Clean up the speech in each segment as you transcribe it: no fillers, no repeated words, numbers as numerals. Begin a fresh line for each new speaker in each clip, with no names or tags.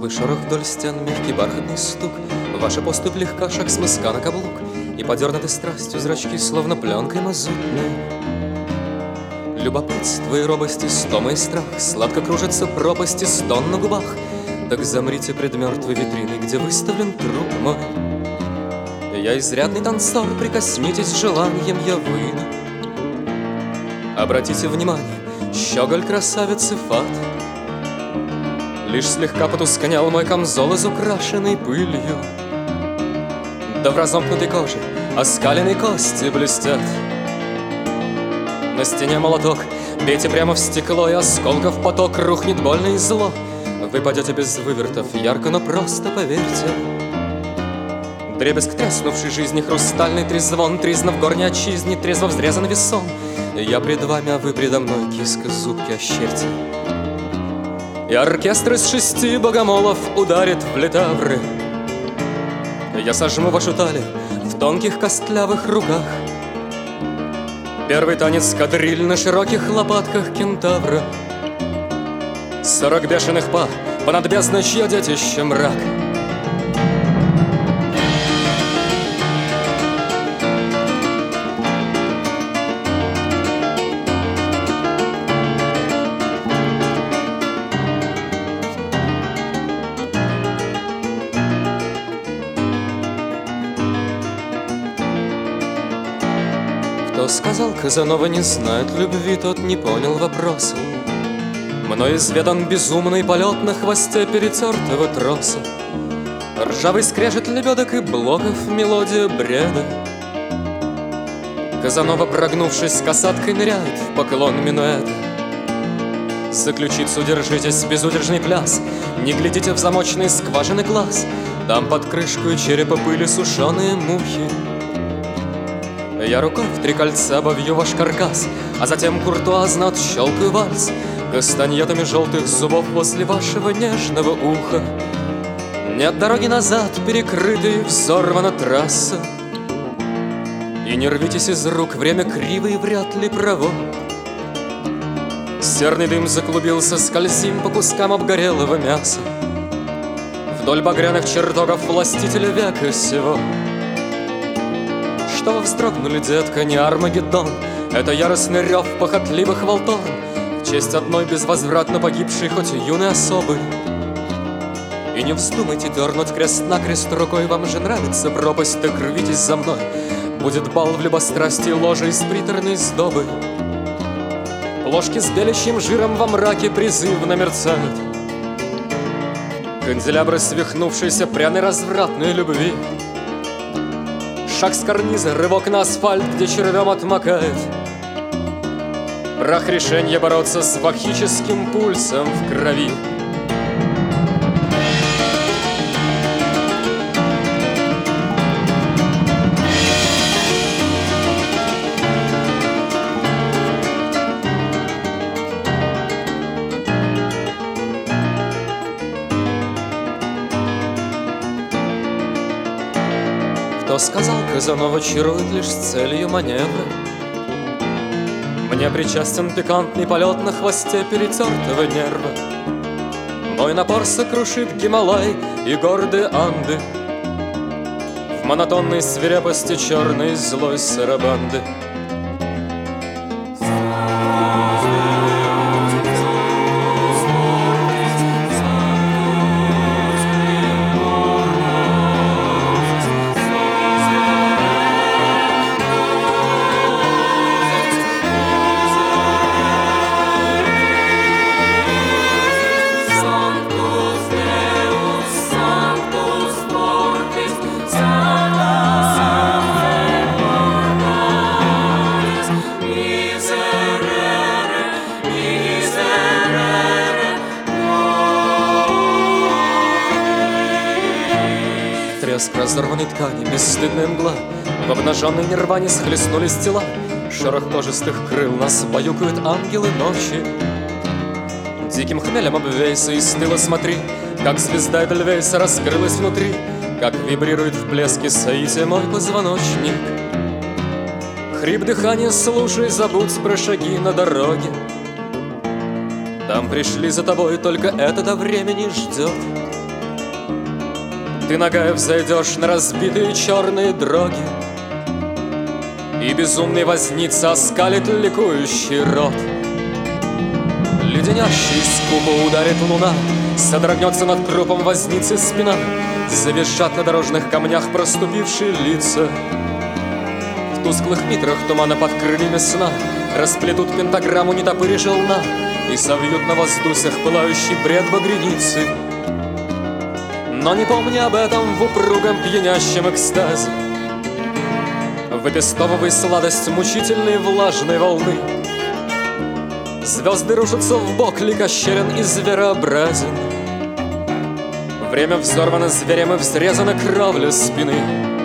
Слабый шорох вдоль стен, мягкий бархатный стук, ваша поступь легка, шаг с мыска на каблук, и подернуты страстью зрачки, словно пленкой мазутной. Любопытство и робость, истома и страх, сладко кружатся пропасти, стон на губах. Так замрите пред мертвой витриной, где выставлен труп мой. Я изрядный танцор, прикоснитесь желанием, я выйду. Обратите внимание, щеголь красавицы фат. Лишь слегка потускнел мой камзол, изукрашенный пылью. Да в разомкнутой коже оскаленные кости блестят. На стене молоток, бейте прямо в стекло, и осколков поток, рухнет больно и зло. Вы падете без вывертов, ярко, но просто поверьте. Дребезг треснувшей жизни, хрустальный трезвон, тризна в горней отчизне, трезво взрезан весон. Я пред вами, а вы предо мной, киска зубки ощерьте. И оркестр из 6 богомолов ударит в литавры. Я сожму вашу талию в тонких костлявых руках. Первый танец кадриль на широких лопатках кентавра. 40 бешеных па понад бездной, чье детище мрак. Кто сказал, Казанова не знает любви, тот не понял вопроса. Мной изведан безумный полет на хвосте перетертого троса. Ржавый скрежет лебедок и блоков, мелодия бреда. Казанова, прогнувшись касаткой, ныряет в поклон минуэта. За ключицу держитесь, безудержный пляс, не глядите в замочные скважины глаз. Там под крышкой черепа пыли сушеные мухи. Я рукой в 3 кольца обовью ваш каркас, а затем куртуазно отщелкаю вальс кастаньетами желтых зубов возле вашего нежного уха. Нет дороги назад, перекрытой, взорвана трасса. И не рвитесь из рук, время криво и вряд ли право. Серный дым заклубился, скользим по кускам обгорелого мяса вдоль багряных чертогов властителя века сего. Что вы вздрогнули, детка, не Армагеддон, это яростный рев похотливых волторн в честь одной безвозвратно погибшей, хоть юной особы. И не вздумайте дернуть крест-накрест рукой, вам же нравится пропасть, так рвитесь за мной. Будет бал в любострастии, ложа из приторной сдобы. Ложки с белящим жиром во мраке призывно мерцают. Канделябры свихнувшейся пряной развратной любви. Шаг с карниза, рывок на асфальт, где червем отмокает. Прах решенья бороться с бахическим пульсом в крови. Кто сказал, Казанова чарует лишь с целью маневра? Мне причастен пикантный полет на хвосте перетертого нерва. Мой напор сокрушит Гималай и гордые Анды в монотонной свирепости черной злой сарабанды. Треск разорванной ткани, бесстыдная мгла, в обнаженной нирване схлестнулись тела. Шорох множестых крыл, нас баюкают ангелы ночи. Диким хмелем обвейся и стыло смотри, как звезда Эдельвейса раскрылась внутри, как вибрирует в блеске соития мой позвоночник. Хрип дыхания слушай, забудь про шаги на дороге. Там пришли за тобой, только это до времени ждет. Ты ногая взойдешь на разбитые черные дороги, и безумный возница оскалит ликующий рот. Леденящий скупо ударит луна, содрогнется над трупом возницы спина, завизжат на дорожных камнях проступившие лица. В тусклых митрах тумана под крыльями сна расплетут пентаграмму нетопыри луна и совьют на воздусях пылающий бред багряницы. Но не помни об этом в упругом пьянящем экстазе, выпестовывай сладость мучительной влажной волны. Звезды рушатся в бок, ликощерен и зверообразен. Время взорвано зверем и взрезана кровля спины.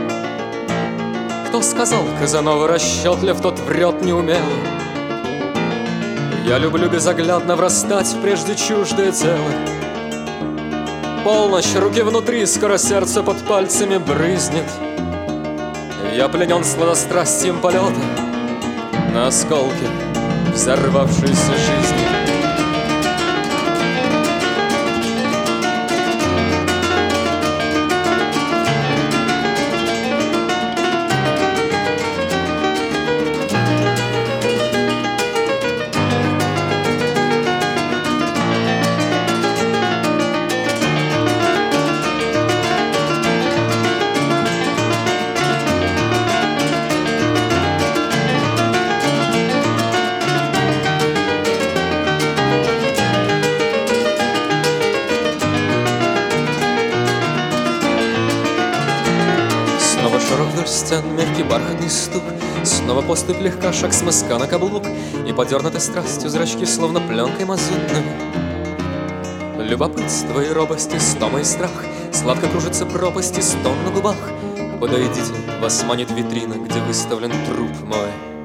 Кто сказал, Казанова расчетлив, тот врет неумело. Я люблю безоглядно врастать в прежде чуждое тело. Полночь, руки внутри, скоро сердце под пальцами брызнет. Я пленен сладострастием полета на осколки взорвавшейся жизни. Снова широк вдоль стен мягкий бархатный стук, снова поступь легка, шаг с мыска на каблук, и подернуты страстью зрачки, словно пленкой мазутной. Любопытство и робость, и стома и страх, сладко кружится пропасть и стон на губах. Подойдите, вас манит витрина, где выставлен труп мой.